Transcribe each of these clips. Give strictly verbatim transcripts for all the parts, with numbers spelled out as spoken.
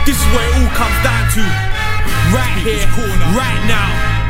This is where it all comes down to. Right here, right now.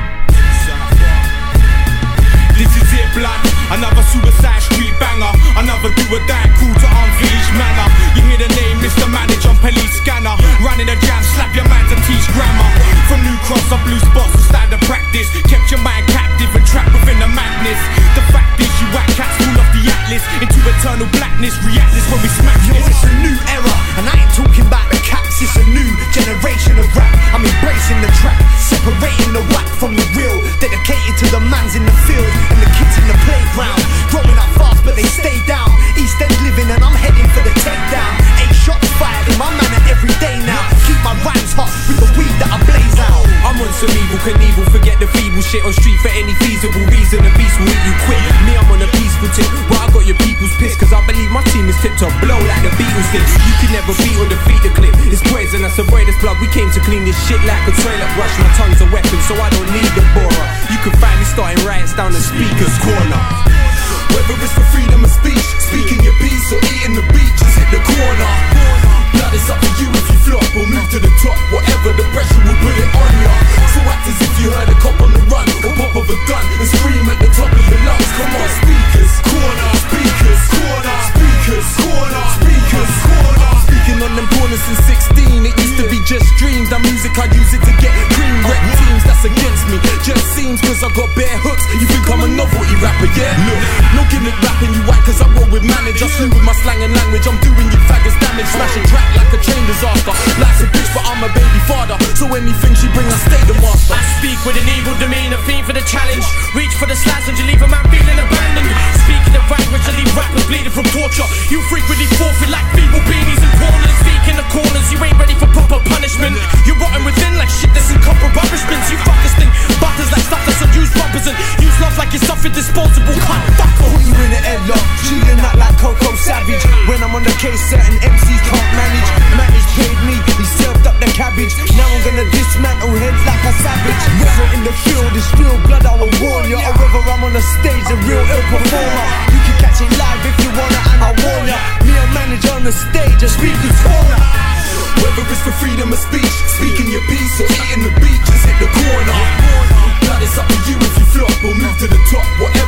This is it, blood. Another suicide street banger. Another do or die cool to unfinished manner. You hear the name, Mister Manager, police scanner. Running a jam, slap your man to teach grammar. From New Cross, I blue spots to start to practice. Kept your mind captive and trapped within the madness. The fact is, you whack cats fall off the atlas into eternal blackness. Reactless when we smack Yo, this. it's a new era, and I ain't talking about the caps. It's a new generation of rap. I'm embracing the track, separating the whack from the real. Dedicated to the mans in the field and the kids in the playground. Growing up fast, but they stay down. East End living, and I'm heading for the takedown. Eight shots fired in my manner every day now. Keep my rhymes hot with the weed that I blaze out. I'm on some evil Knievel, forget the feeble shit on street for any feasible reason. The beast will eat you quick. Me, I'm on a peaceful tip, but I got your people's pissed, cause I believe my team is tipped to blow like the Beatles did. You can never beat or defeat the clip. It's poison, that's the greatest blood. We came to clean this shit like a toilet brush. My tongue's a weapon, so I don't need the borer. You can find me starting riots down the speaker's corner. Whether it's for freedom of speech, speaking your piece, or eating the beach, just hit the corner. Blood, it's up to you if you flop or move to the top. Whatever the pressure will put it on ya. So act as if you heard a cop on the run, or pop of a gun, and scream at the top of your lungs. Come on, speakers, corner, speakers, corner, speakers, corner, speakers, corner. Speaking on them corners since sixteen, it used to be just dreams. That music, I use it to get cream. Rep teams, that's against me. Just seems cause I got bare hooks. You think I'm a novelty rapper, yeah? Look, no gimmick rapping you whack cause I roll with manage. I slew with my slang and language, I'm doing you faggots damage. Smash a track like a train disaster. Life's a bitch but I'm a baby father, so anything she bring I stay the master. I speak with an evil demeanor, fiend for the challenge. Reach for the slash and you leave a man feeling abandoned. Speaking of language, I leave rappers bleeding from torture. You frequently forfeit like feeble beanies and corners. Speak in the corners, you ain't ready for proper punishment. You're rotten within like shit that's in copper rubbishments. You fuckers think butters like stuff that's unused rubbers and use love like it's something disposable. Can't fuck Put you in the headlock, shooting out like Coco Savage. When I'm on the case, certain M Cs can't manage. Manage paid me, he served up the cabbage. Now I'm gonna dismantle heads like a savage. Whether in the field is real blood, I will warn ya. Or whether I'm on the stage, a real ill performer. You can catch it live if you wanna, and I warn ya. Me a manager on the stage, a speaker's corner. Whether it's for freedom of speech, speaking your piece, or eating the beach, just hit the corner. Blood, it's up to you if you flop or move to the top. Whatever